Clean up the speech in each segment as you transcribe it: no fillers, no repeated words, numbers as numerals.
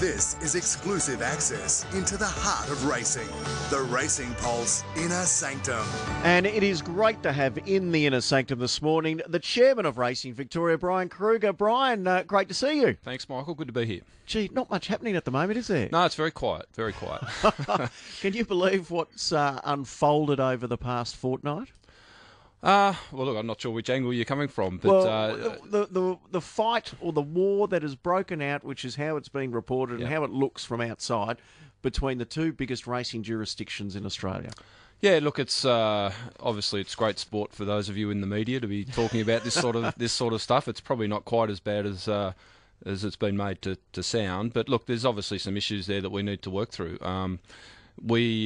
This is exclusive access into the heart of racing. The Racing Pulse Inner Sanctum. And it is great to have in the Inner Sanctum this morning the chairman of Racing Victoria, Brian Kruger. Brian, great to see you. Thanks, Michael. Good to be here. Gee, not much happening at the moment, is there? No, it's very quiet, very quiet. Can you believe what's unfolded over the past fortnight? Well, look, I'm not sure which angle you're coming from, but the fight or the war that has broken out, which is how it's been reported and how it looks from outside, between the two biggest racing jurisdictions in Australia. Yeah, look, it's obviously it's great sport for those of you in the media to be talking about this sort of stuff. It's probably not quite as bad as it's been made to sound, but look, there's obviously some issues there that we need to work through. We've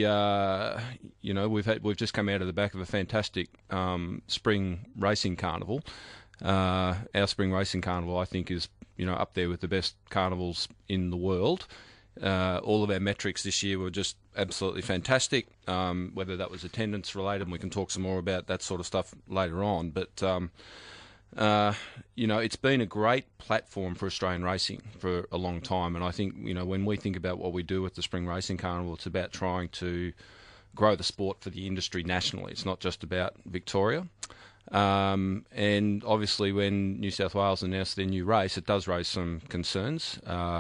just come out of the back of a fantastic spring racing carnival. Our spring racing carnival, I think, is up there with the best carnivals in the world. All of our metrics this year were just absolutely fantastic. Whether that was attendance related, and we can talk some more about that sort of stuff later on. But it's been a great platform for Australian racing for a long time, and I think when we think about what we do with the Spring Racing Carnival, it's about trying to grow the sport for the industry nationally. It's not just about Victoria. And obviously, when New South Wales announced their new race, it does raise some concerns.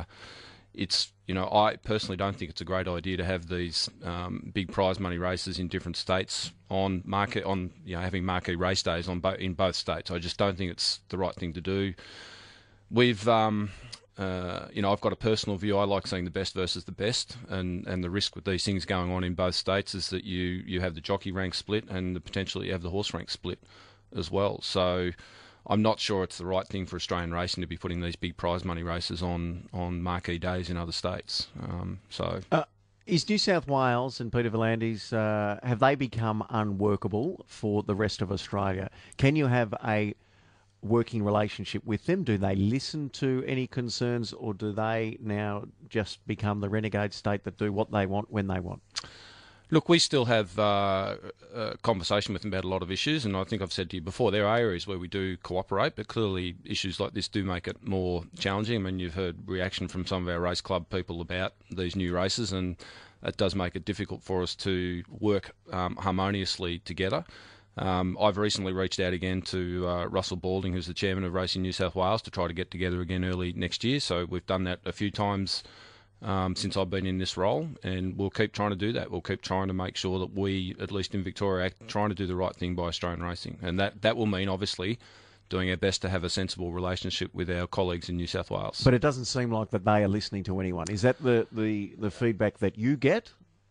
I personally don't think it's a great idea to have these big prize money races in different states on having marquee race days in both states. I just don't think it's the right thing to do. We've I've got a personal view. I like seeing the best versus the best, and the risk with these things going on in both states is that you have the jockey rank split and potentially you have the horse rank split as well. So I'm not sure it's the right thing for Australian racing to be putting these big prize money races on marquee days in other states. Is New South Wales and Peter V'landys, have they become unworkable for the rest of Australia? Can you have a working relationship with them? Do they listen to any concerns, or do they now just become the renegade state that do what they want when they want? Look, we still have a conversation with them about a lot of issues, and I think I've said to you before, there are areas where we do cooperate, but clearly issues like this do make it more challenging. I mean, you've heard reaction from some of our race club people about these new races, and it does make it difficult for us to work harmoniously together. I've recently reached out again to Russell Balding, who's the chairman of Racing New South Wales, to try to get together again early next year. So we've done that a few times since I've been in this role, and we'll keep trying to do that. We'll keep trying to make sure that we, at least in Victoria, are trying to do the right thing by Australian racing. And that will mean, obviously, doing our best to have a sensible relationship with our colleagues in New South Wales. But it doesn't seem like that they are listening to anyone. Is that the feedback that you get?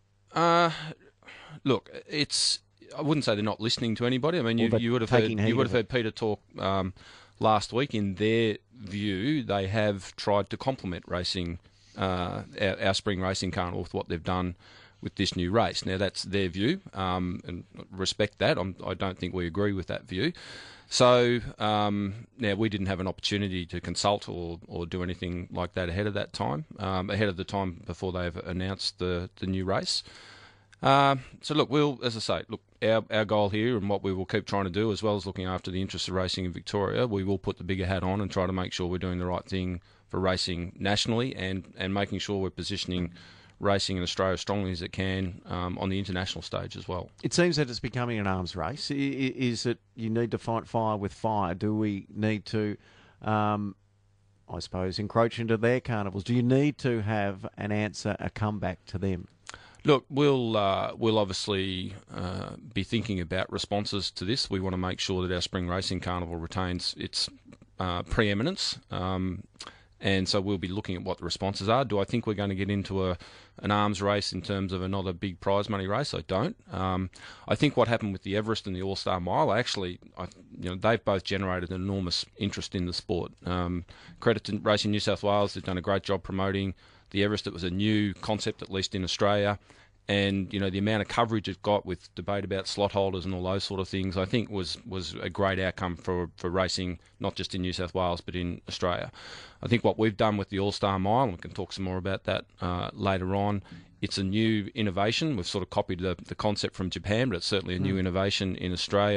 Look, I wouldn't say they're not listening to anybody. I mean, you would have heard Peter talk last week. In their view, they have tried to complement racing, our spring racing carnival, with what they've done with this new race. Now, that's their view, and respect that. I don't think we agree with that view. So now we didn't have an opportunity to consult or do anything like that ahead of that time, ahead of the time before they've announced the new race. So look, our goal here, and what we will keep trying to do, as well as looking after the interests of racing in Victoria, we will put the bigger hat on and try to make sure we're doing the right thing for racing nationally, and making sure we're positioning racing in Australia as strongly as it can on the international stage as well. It seems that it's becoming an arms race. Is it you need to fight fire with fire? Do we need to, I suppose, encroach into their carnivals? Do you need to have an answer, a comeback to them? Look, we'll obviously be thinking about responses to this. We want to make sure that our Spring Racing Carnival retains its preeminence, and so we'll be looking at what the responses are. Do I think we're going to get into an arms race in terms of another big prize money race? I don't. I think what happened with the Everest and the All-Star Mile, they've both generated an enormous interest in the sport. Credit to Racing New South Wales, they've done a great job promoting the Everest. It was a new concept, at least in Australia, and the amount of coverage it got with debate about slot holders and all those sort of things, I think was a great outcome for racing, not just in New South Wales but in Australia. I think what we've done with the All-Star Mile, and we can talk some more about that later on, it's a new innovation. We've sort of copied the concept from Japan, but it's certainly a new innovation in Australia.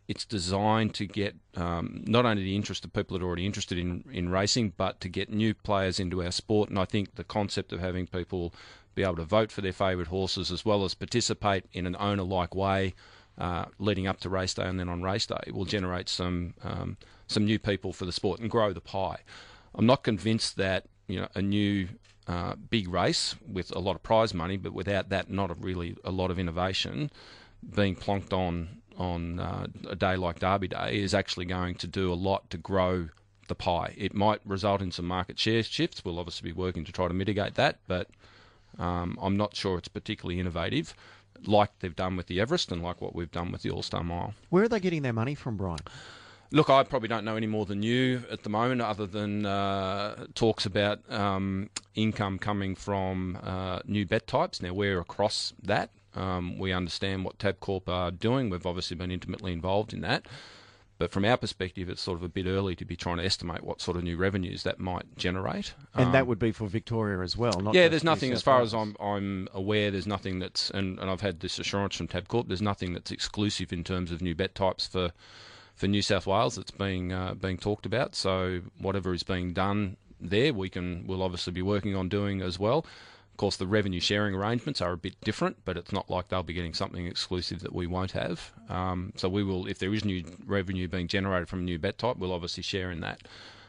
It's designed to get not only the interest of people that are already interested in racing, but to get new players into our sport. And I think the concept of having people be able to vote for their favourite horses as well as participate in an owner-like way leading up to race day and then on race day will generate some new people for the sport and grow the pie. I'm not convinced that a new big race with a lot of prize money, but without that, not really a lot of innovation, being plonked on a day like Derby Day is actually going to do a lot to grow the pie. It might result in some market share shifts. We'll obviously be working to try to mitigate that, but I'm not sure it's particularly innovative, like they've done with the Everest and like what we've done with the All-Star Mile. Where are they getting their money from, Brian? Look, I probably don't know any more than you at the moment, other than talks about income coming from new bet types. Now, we're across that. We understand what Tabcorp are doing. We've obviously been intimately involved in that. But from our perspective, it's sort of a bit early to be trying to estimate what sort of new revenues that might generate. And that would be for Victoria as well, not yeah, there's nothing, as far as I'm aware, there's nothing that's, and I've had this assurance from Tabcorp, there's nothing that's exclusive in terms of new bet types for New South Wales that's being talked about. So whatever is being done there, we'll obviously be working on doing as well. Of course, the revenue sharing arrangements are a bit different, but it's not like they'll be getting something exclusive that we won't have. So we will, if there is new revenue being generated from a new bet type, we'll obviously share in that.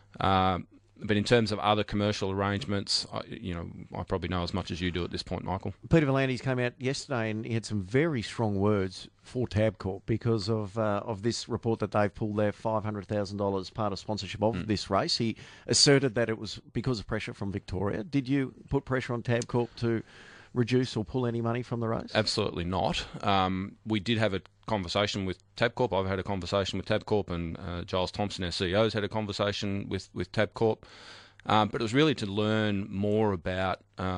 But in terms of other commercial arrangements, I probably know as much as you do at this point, Michael. Peter V'landys came out yesterday and he had some very strong words for Tabcorp because of this report that they've pulled their $500,000 part of sponsorship of this race. He asserted that it was because of pressure from Victoria. Did you put pressure on Tabcorp to reduce or pull any money from the race? Absolutely not. We did have a conversation with Tabcorp. I've had a conversation with Tabcorp, and Giles Thompson, our CEO, has had a conversation with Tabcorp. But it was really to learn more about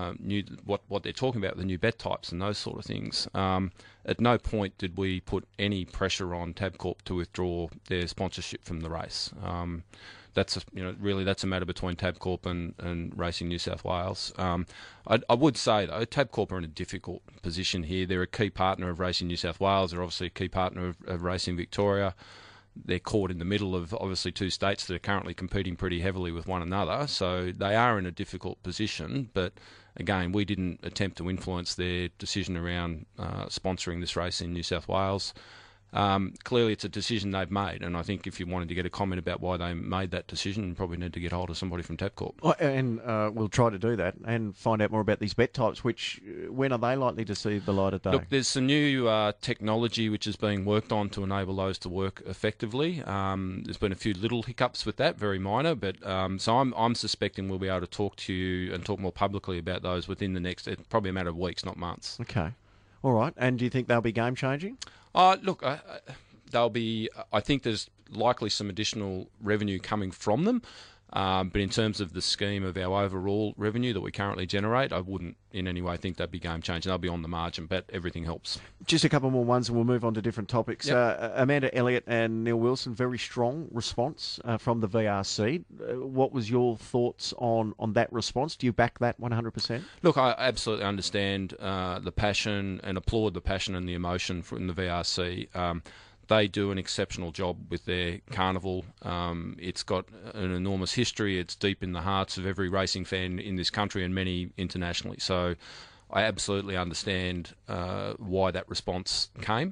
what they're talking about, the new bet types and those sort of things. At no point did we put any pressure on Tabcorp to withdraw their sponsorship from the race. That's a matter between Tabcorp and Racing New South Wales. I would say though, Tabcorp are in a difficult position here. They're a key partner of Racing New South Wales. They're obviously a key partner of Racing Victoria. They're caught in the middle of obviously two states that are currently competing pretty heavily with one another. So they are in a difficult position. But again, we didn't attempt to influence their decision around sponsoring this race in New South Wales. Clearly, it's a decision they've made, and I think if you wanted to get a comment about why they made that decision, you probably need to get hold of somebody from Tabcorp. And we'll try to do that and find out more about these bet types, when are they likely to see the light of day? Look, there's some new technology which is being worked on to enable those to work effectively. There's been a few little hiccups with that, very minor, but so I'm suspecting we'll be able to talk to you and talk more publicly about those within the next, probably a matter of weeks, not months. Okay. All right. And do you think they'll be game-changing? Look, they'll be. I think there's likely some additional revenue coming from them, but in terms of the scheme of our overall revenue that we currently generate, I wouldn't in any way think they'd be game changing. They'll be on the margin, but everything helps. Just a couple more ones, and we'll move on to different topics. Yep. Amanda Elliott and Neil Wilson, very strong response from the VRC. What was your thoughts on that response? Do you back that 100%? Look, I absolutely understand the passion and applaud the passion and the emotion from the VRC. They do an exceptional job with their carnival. It's got an enormous history. It's deep in the hearts of every racing fan in this country and many internationally. So I absolutely understand why that response came.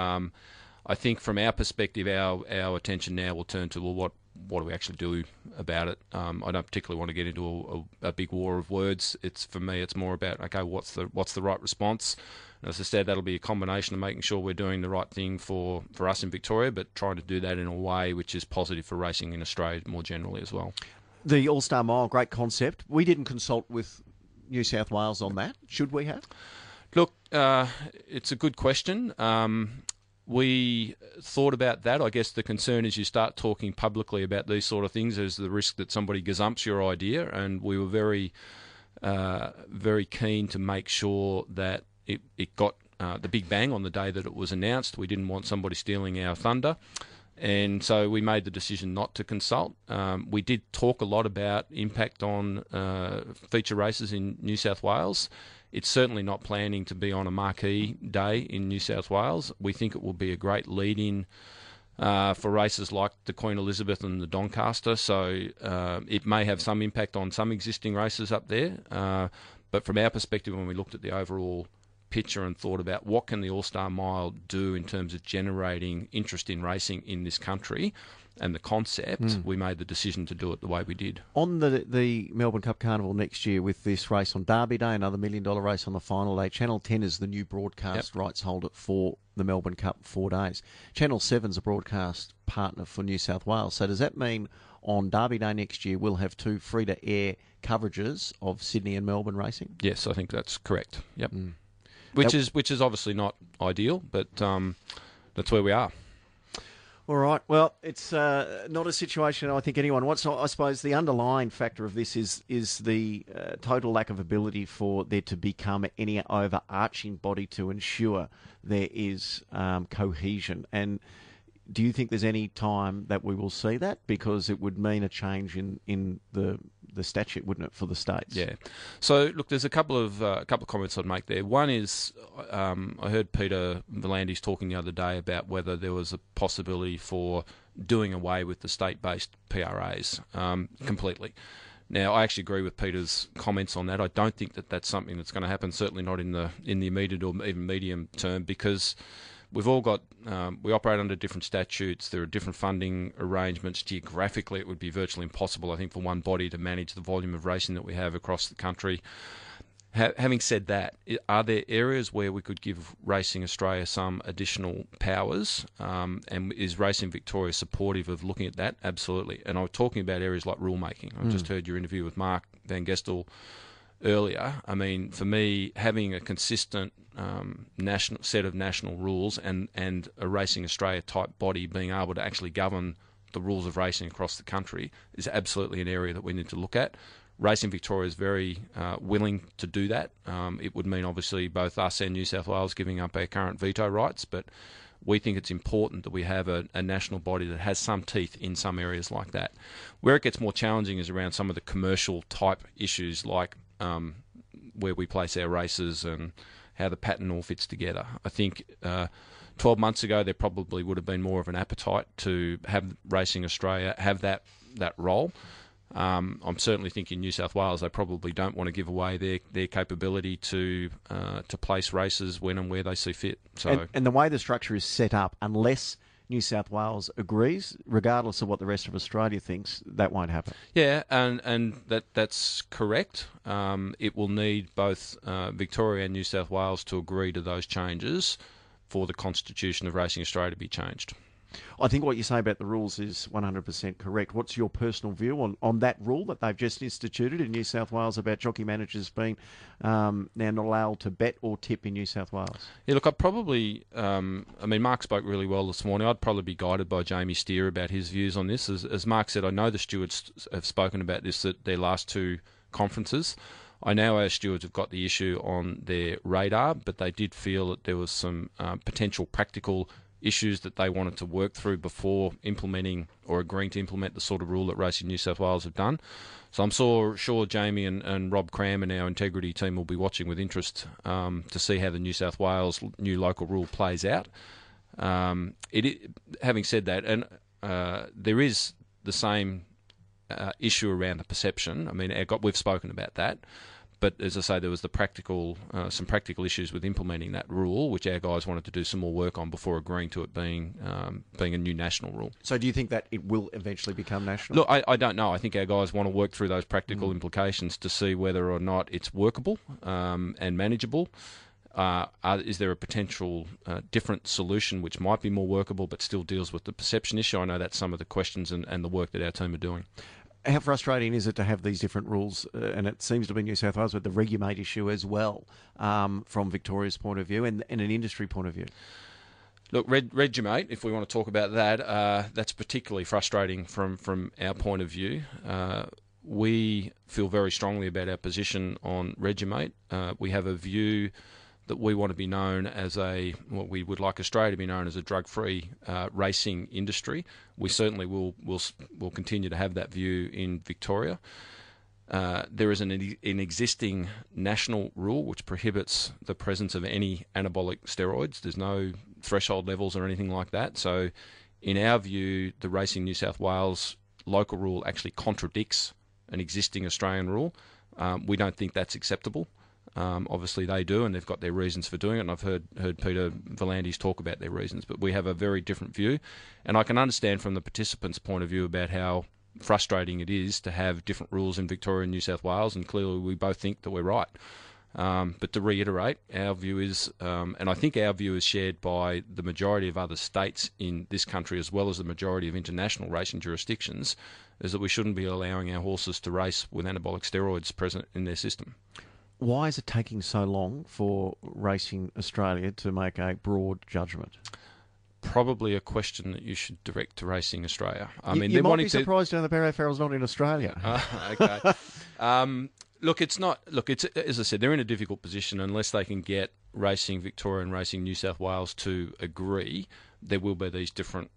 I think from our perspective, our attention now will turn to, what do we actually do about it? I don't particularly want to get into a big war of words. For me, it's more about, okay, what's the right response? And as I said, that'll be a combination of making sure we're doing the right thing for us in Victoria, but trying to do that in a way which is positive for racing in Australia more generally as well. The All-Star Mile, great concept. We didn't consult with New South Wales on that. Should we have? Look, it's a good question. We thought about that. I guess the concern is you start talking publicly about these sort of things, there's the risk that somebody gazumps your idea, and we were very, very keen to make sure that it got the big bang on the day that it was announced. We didn't want somebody stealing our thunder, and so we made the decision not to consult. We did talk a lot about impact on feature races in New South Wales. It's certainly not planning to be on a marquee day in New South Wales. We think it will be a great lead-in for races like the Queen Elizabeth and the Doncaster, so it may have some impact on some existing races up there. But from our perspective, when we looked at the overall picture and thought about what can the All-Star Mile do in terms of generating interest in racing in this country and the concept, we made the decision to do it the way we did. On the Melbourne Cup Carnival next year, with this race on Derby Day, another $1 million race on the final day, Channel 10 is the new broadcast rights holder for the Melbourne Cup 4 days. Channel 7's a broadcast partner for New South Wales. So does that mean on Derby Day next year we'll have 2 free-to-air coverages of Sydney and Melbourne racing? Yes, I think that's correct. Yep. Which is obviously not ideal, but that's where we are. All right. Well, it's not a situation I think anyone wants. I suppose the underlying factor of this is the total lack of ability for there to become any overarching body to ensure there is cohesion. And do you think there's any time that we will see that? Because it would mean a change in the statute, wouldn't it, for the states? Yeah. So look, there's a couple of comments I'd make there. One is I heard Peter V'landys talking the other day about whether there was a possibility for doing away with the state-based PRAs completely. Now, I actually agree with Peter's comments on that. I don't think that that's something that's going to happen. Certainly not in the immediate or even medium term, because we've all got, we operate under different statutes. There are different funding arrangements. Geographically, it would be virtually impossible, I think, for one body to manage the volume of racing that we have across the country. Having said that, are there areas where we could give Racing Australia some additional powers? And is Racing Victoria supportive of looking at that? Absolutely. And I was talking about areas like rulemaking. I've just heard your interview with Mark Van Gestel earlier. I mean, for me, having a consistent national set of national rules and a Racing Australia type body being able to actually govern the rules of racing across the country is absolutely an area that we need to look at. Racing Victoria is very willing to do that. It would mean, obviously, both us and New South Wales giving up our current veto rights, but we think it's important that we have a national body that has some teeth in some areas like that. Where it gets more challenging is around some of the commercial type issues, like where we place our races and how the pattern all fits together. I think 12 months ago there probably would have been more of an appetite to have Racing Australia have that role. I'm certainly thinking New South Wales, they probably don't want to give away their capability to place races when and where they see fit. So, and the way the structure is set up, unless New South Wales agrees, regardless of what the rest of Australia thinks, that won't happen. Yeah, and that's correct. It will need both Victoria and New South Wales to agree to those changes for the Constitution of Racing Australia to be changed. I think what you say about the rules is 100% correct. What's your personal view on that rule that they've just instituted in New South Wales about jockey managers being now not allowed to bet or tip in New South Wales? Yeah, look, I'd probably, Mark spoke really well this morning. I'd probably be guided by Jamie Steer about his views on this. As Mark said, I know the stewards have spoken about this at their last 2 conferences. I know our stewards have got the issue on their radar, but they did feel that there was some potential practical issues that they wanted to work through before implementing or agreeing to implement the sort of rule that Racing New South Wales have done. So I'm sure Jamie and Rob Cram and our integrity team will be watching with interest to see how the New South Wales new local rule plays out. Having said that, and there is the same issue around the perception. I mean, we've spoken about that. But as I say, there was some practical issues with implementing that rule, which our guys wanted to do some more work on before agreeing to it being a new national rule. So do you think that it will eventually become national? Look, I don't know. I think our guys want to work through those practical implications to see whether or not it's workable and manageable. Is there a potential different solution which might be more workable but still deals with the perception issue? I know that's some of the questions and the work that our team are doing. How frustrating is it to have these different rules? And it seems to be New South Wales with the Regumate issue as well, from Victoria's point of view and an industry point of view. Look, Regumate, if we want to talk about that, that's particularly frustrating from our point of view. We feel very strongly about our position on Regumate. We have a view that we want to be known as what we would like Australia to be known as a drug-free racing industry. We certainly will continue to have that view in Victoria. There is an existing national rule which prohibits the presence of any anabolic steroids. There's no threshold levels or anything like that. So in our view, the Racing New South Wales local rule actually contradicts an existing Australian rule. We don't think that's acceptable. Obviously they do, and they've got their reasons for doing it, and I've heard Peter V'landys talk about their reasons, but we have a very different view. And I can understand from the participants' point of view about how frustrating it is to have different rules in Victoria and New South Wales, and clearly we both think that we're right. But to reiterate, our view is, and I think our view is shared by the majority of other states in this country as well as the majority of international racing jurisdictions, is that we shouldn't be allowing our horses to race with anabolic steroids present in their system. Why is it taking so long for Racing Australia to make a broad judgment? Probably a question that you should direct to Racing Australia. You might be surprised to know the Barrow Farrell's not in Australia. Okay. Look, it's not. Look, it's, as I said, they're in a difficult position unless they can get Racing Victoria and Racing New South Wales to agree. There will be these different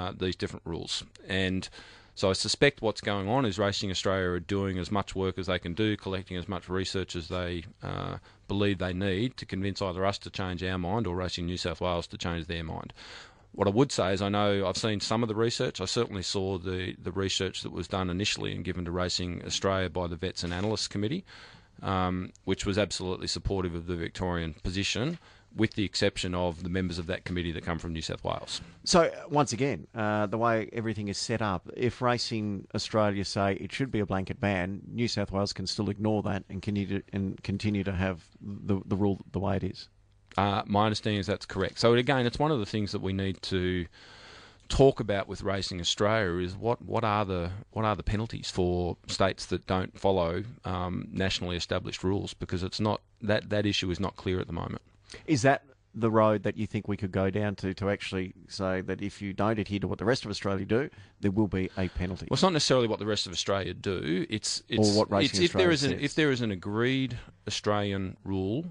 rules, and so I suspect what's going on is Racing Australia are doing as much work as they can do, collecting as much research as they believe they need to convince either us to change our mind or Racing New South Wales to change their mind. What I would say is I know I've seen some of the research. I certainly saw the research that was done initially and given to Racing Australia by the Vets and Analysts Committee, which was absolutely supportive of the Victorian position, with the exception of the members of that committee that come from New South Wales. So, once again, the way everything is set up, if Racing Australia say it should be a blanket ban, New South Wales can still ignore that and continue to have the rule the way it is. My understanding is that's correct. So again, it's one of the things that we need to talk about with Racing Australia is what are the penalties for states that don't follow nationally established rules, because it's not that issue is not clear at the moment. Is that the road that you think we could go down to actually say that if you don't adhere to what the rest of Australia do, there will be a penalty? Well, it's not necessarily what the rest of Australia do. It's or what Racing Australia says. If there is an agreed Australian rule.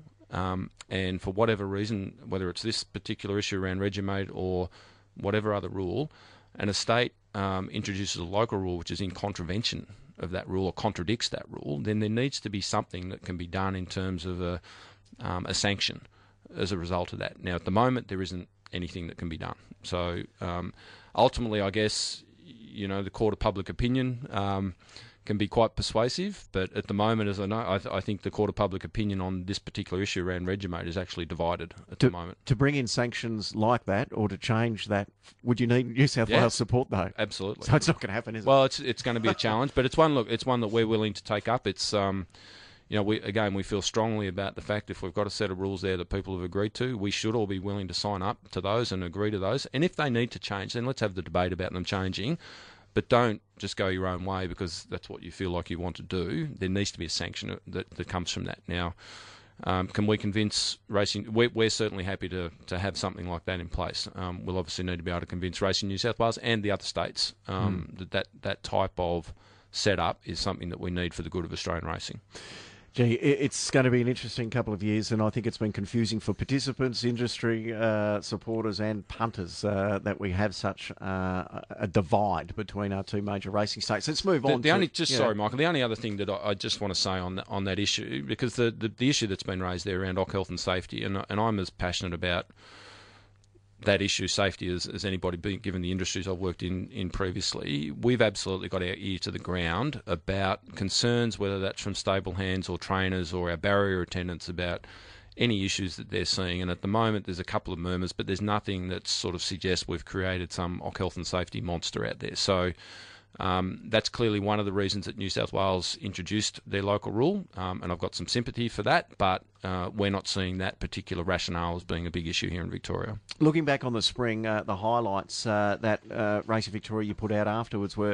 And for whatever reason, whether it's this particular issue around Regimate or whatever other rule, and a state introduces a local rule which is in contravention of that rule or contradicts that rule, then there needs to be something that can be done in terms of a sanction as a result of that. Now, at the moment, there isn't anything that can be done. So ultimately, I guess, the court of public opinion can be quite persuasive, but at the moment, as I know, I think the court of public opinion on this particular issue around Regimate is actually divided at the moment. To bring in sanctions like that or to change that, would you need New South Wales support though? Absolutely. So it's not going to happen, is it? Well, it's going to be a challenge, but it's one that we're willing to take up. It's we feel strongly about the fact if we've got a set of rules there that people have agreed to, we should all be willing to sign up to those and agree to those. And if they need to change, then let's have the debate about them changing. But don't just go your own way because that's what you feel like you want to do. There needs to be a sanction that comes from that. Now, can we convince Racing? We're certainly happy to have something like that in place. We'll obviously need to be able to convince Racing New South Wales and the other states that type of setup is something that we need for the good of Australian racing. Gee, it's going to be an interesting couple of years, and I think it's been confusing for participants, industry supporters and punters that we have such a divide between our two major racing states. Let's move on. Sorry, Michael. The only other thing that I just want to say on that issue, because the issue that's been raised there around OC health and safety, and I'm as passionate about that issue, safety, as anybody, given the industries I've worked in previously. We've absolutely got our ear to the ground about concerns, whether that's from stable hands or trainers or our barrier attendants, about any issues that they're seeing. And at the moment, there's a couple of murmurs, but there's nothing that sort of suggests we've created some health and safety monster out there. So that's clearly one of the reasons that New South Wales introduced their local rule, and I've got some sympathy for that, but we're not seeing that particular rationale as being a big issue here in Victoria. Looking back on the spring, the highlights that Racing Victoria you put out afterwards were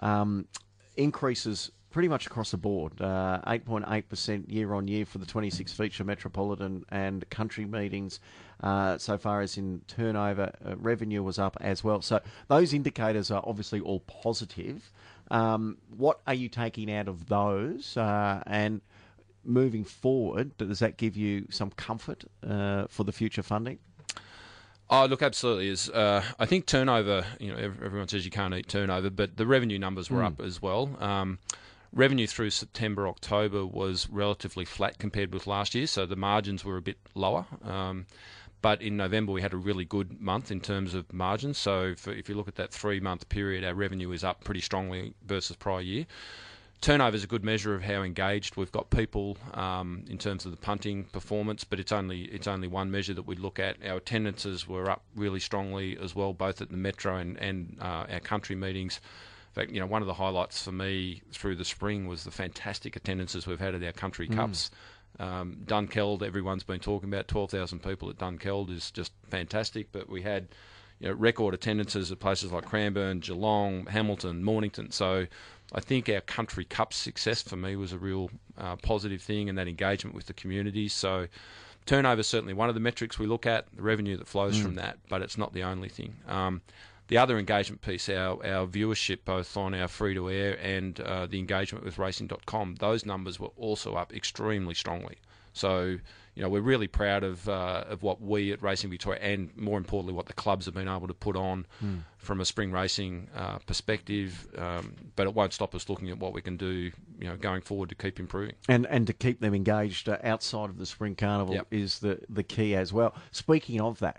increases pretty much across the board, 8.8% year on year for the 26 feature metropolitan and country meetings. So far as in turnover, revenue was up as well. So those indicators are obviously all positive. What are you taking out of those? And moving forward, does that give you some comfort for the future funding? Oh, look, absolutely is. I think turnover, everyone says you can't eat turnover, but the revenue numbers were up as well. Revenue through September, October was relatively flat compared with last year, so the margins were a bit lower. But in November, we had a really good month in terms of margins. So if you look at that 3-month period, our revenue is up pretty strongly versus prior year. Turnover is a good measure of how engaged we've got people in terms of the punting performance, but it's only one measure that we look at. Our attendances were up really strongly as well, both at the Metro and our country meetings. In fact, one of the highlights for me through the spring was the fantastic attendances we've had at our country cups. Dunkeld, everyone's been talking about 12,000 people at Dunkeld is just fantastic, but we had record attendances at places like Cranbourne, Geelong, Hamilton, Mornington. So I think our country cup success for me was a real positive thing, and that engagement with the community. So turnover is certainly one of the metrics we look at, the revenue that flows from that, but it's not the only thing. The other engagement piece, our viewership, both on our free-to-air and the engagement with racing.com, those numbers were also up extremely strongly. So, we're really proud of what we at Racing Victoria, and more importantly, what the clubs have been able to put on from a spring racing perspective. But it won't stop us looking at what we can do, going forward to keep improving. And to keep them engaged outside of the Spring Carnival is the key as well. Speaking of that,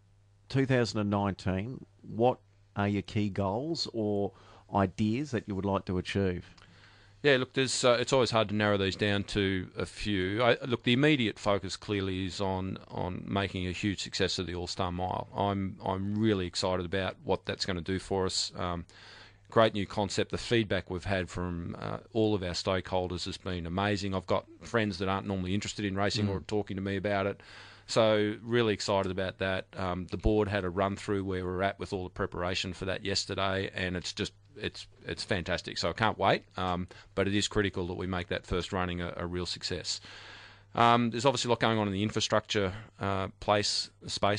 2019, what are your key goals or ideas that you would like to achieve? Yeah, look, it's always hard to narrow these down to a few. Look, the immediate focus clearly is on making a huge success of the All-Star Mile. I'm really excited about what that's going to do for us. Great new concept. The feedback we've had from all of our stakeholders has been amazing. I've got friends that aren't normally interested in racing or talking to me about it. So really excited about that. The board had a run through where we're at with all the preparation for that yesterday, and it's fantastic. So I can't wait. But it is critical that we make that first running a real success. There's obviously a lot going on in the infrastructure space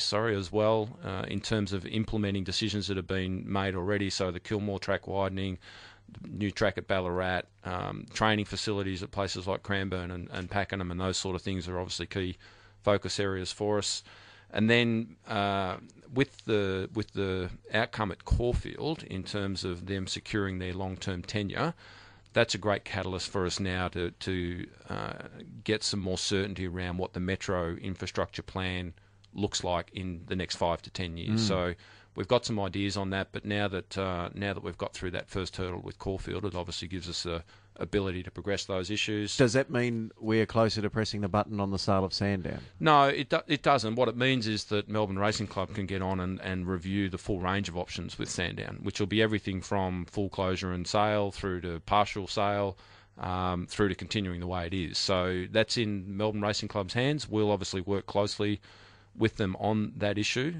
as well, in terms of implementing decisions that have been made already. So the Kilmore track widening, new track at Ballarat, training facilities at places like Cranbourne and Pakenham, and those sort of things are obviously key focus areas for us. And then with the outcome at Caulfield in terms of them securing their long-term tenure, that's a great catalyst for us now to get some more certainty around what the Metro infrastructure plan looks like in the next 5 to 10 years. So we've got some ideas on that, but now that we've got through that first hurdle with Caulfield, it obviously gives us the ability to progress those issues. Does that mean we're closer to pressing the button on the sale of Sandown? No, it doesn't. What it means is that Melbourne Racing Club can get on and review the full range of options with Sandown, which will be everything from full closure and sale through to partial sale, through to continuing the way it is. So that's in Melbourne Racing Club's hands. We'll obviously work closely with them on that issue.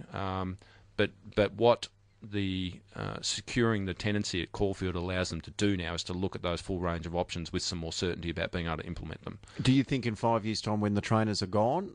But what the securing the tenancy at Caulfield allows them to do now is to look at those full range of options with some more certainty about being able to implement them. Do you think in 5 years' time, when the trainers are gone,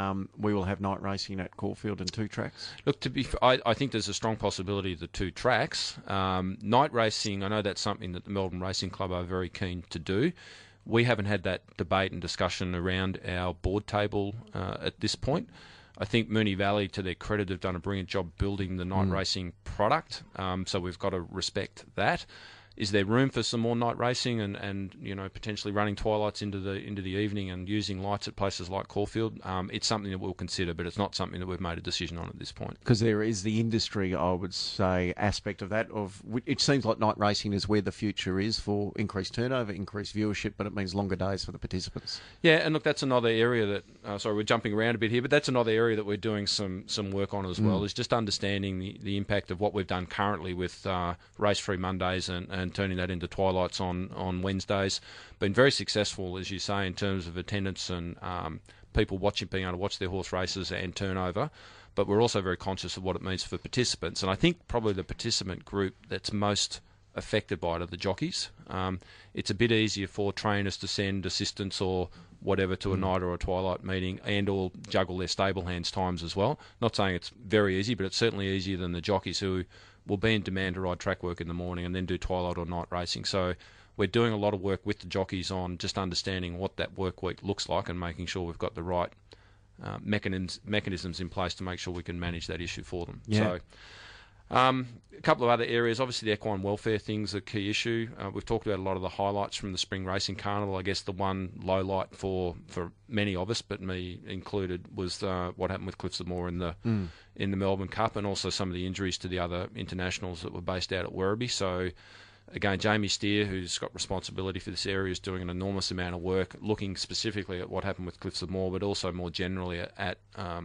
we will have night racing at Caulfield and 2 tracks? Look, I think there's a strong possibility of the 2 tracks. Night racing, I know that's something that the Melbourne Racing Club are very keen to do. We haven't had that debate and discussion around our board table at this point. I think Moonee Valley, to their credit, have done a brilliant job building the night racing product, so we've got to respect that. Is there room for some more night racing and potentially running twilights into the evening and using lights at places like Caulfield? It's something that we'll consider, but it's not something that we've made a decision on at this point. Because there is the industry, I would say, aspect of that. It seems like night racing is where the future is for increased turnover, increased viewership, but it means longer days for the participants. Yeah, and look, that's another area that, sorry, we're jumping around a bit here, but that's another area that we're doing some work on as well, is just understanding the impact of what we've done currently with race-free Mondays and turning that into twilights on Wednesdays. Been very successful, as you say, in terms of attendance and people being able to watch their horse races and turnover. But we're also very conscious of what it means for participants. And I think probably the participant group that's most affected by it are the jockeys. It's a bit easier for trainers to send assistants or whatever to a night or a twilight meeting and or juggle their stable hands times as well. Not saying it's very easy, but it's certainly easier than the jockeys who will be in demand to ride track work in the morning and then do twilight or night racing. So we're doing a lot of work with the jockeys on just understanding what that work week looks like and making sure we've got the right mechanisms in place to make sure we can manage that issue for them. Yeah. A couple of other areas, obviously the equine welfare thing's a key issue. We've talked about a lot of the highlights from the Spring Racing Carnival. I guess the one low light for many of us, but me included, was what happened with Cliffs of Moor in the Melbourne Cup, and also some of the injuries to the other internationals that were based out at Werribee. So again, Jamie Steer, who's got responsibility for this area, is doing an enormous amount of work looking specifically at what happened with Cliffs of Moor, but also more generally at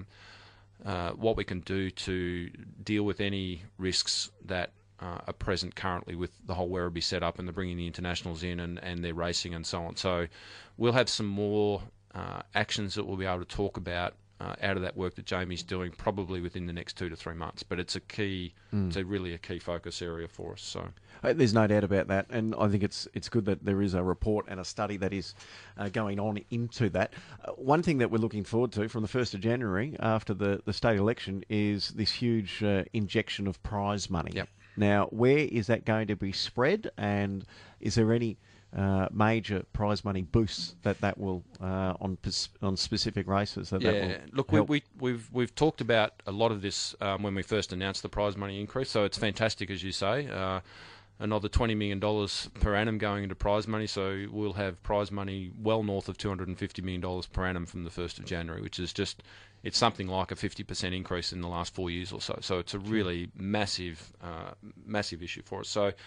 what we can do to deal with any risks that are present currently with the whole Werribee setup and the bringing the internationals in and their racing and so on. So we'll have some more actions that we'll be able to talk about out of that work that Jamie's doing, probably within the next 2 to 3 months. But it's it's really a key focus area for us. So there's no doubt about that, and I think it's good that there is a report and a study that is going on into that. One thing that we're looking forward to from the 1st of January after the state election is this huge injection of prize money. Yep. Now, where is that going to be spread, and is there any major prize money boosts that will on specific races that will look help? We've talked about a lot of this when we first announced the prize money increase, so it's fantastic, as you say. Another $20 million per annum going into prize money, so we'll have prize money well north of $250 million per annum from the 1st of January, which is it's something like a 50% increase in the last 4 years or so. So it's a really massive issue for us. So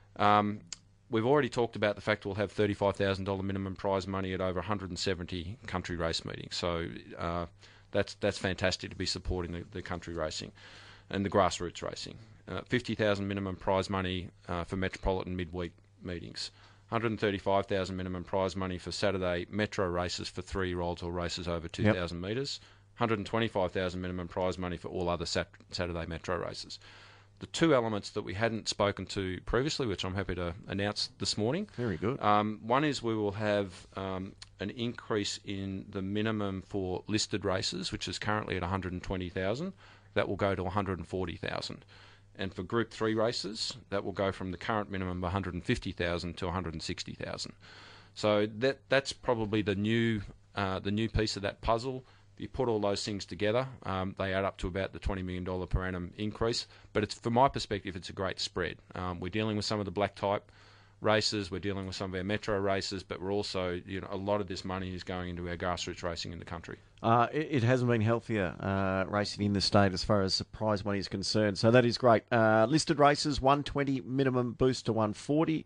we've already talked about the fact we'll have $35,000 minimum prize money at over 170 country race meetings. So that's fantastic to be supporting the country racing and the grassroots racing. $50,000 minimum prize money for metropolitan midweek meetings. $135,000 minimum prize money for Saturday metro races for 3-year-olds or races over 2,000 metres. $125,000 minimum prize money for all other Saturday metro races. The two elements that we hadn't spoken to previously, which I'm happy to announce this morning. Very good. One is we will have an increase in the minimum for listed races, which is currently at 120,000. That will go to 140,000. And for Group 3 races, that will go from the current minimum of 150,000 to 160,000. So that's probably the new piece of that puzzle. If you put all those things together, they add up to about the $20 million per annum increase. But from my perspective, it's a great spread. We're dealing with some of the black type races, we're dealing with some of our metro races, but we're also, a lot of this money is going into our grassroots racing in the country. It hasn't been healthier racing in the state as far as prize money is concerned, so that is great. Listed races, 120 minimum boost to 140,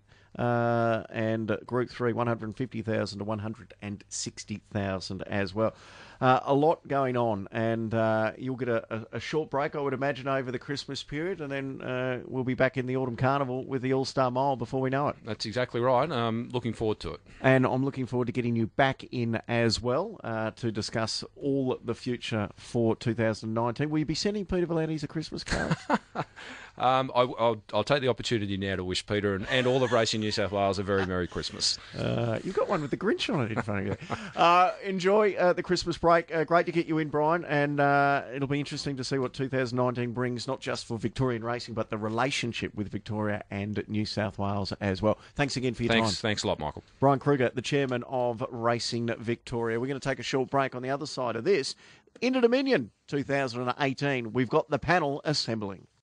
and Group 3, 150,000 to 160,000 as well. A lot going on, and you'll get a short break, I would imagine, over the Christmas period, and then we'll be back in the Autumn Carnival with the All-Star Mile before we know it. That's exactly right. Looking forward to it. And I'm looking forward to getting you back in as well to discuss all the future for 2019. Will you be sending Peter V'landys a Christmas card? I'll take the opportunity now to wish Peter and all of Racing New South Wales a very Merry Christmas. You've got one with the Grinch on it in front of you. Enjoy the Christmas break. Great to get you in, Brian, and it'll be interesting to see what 2019 brings, not just for Victorian racing, but the relationship with Victoria and New South Wales as well. Thanks again for your time. Thanks a lot, Michael. Brian Kruger, the chairman of Racing Victoria. We're going to take a short break. On the other side of this, Inter Dominion 2018. We've got the panel assembling.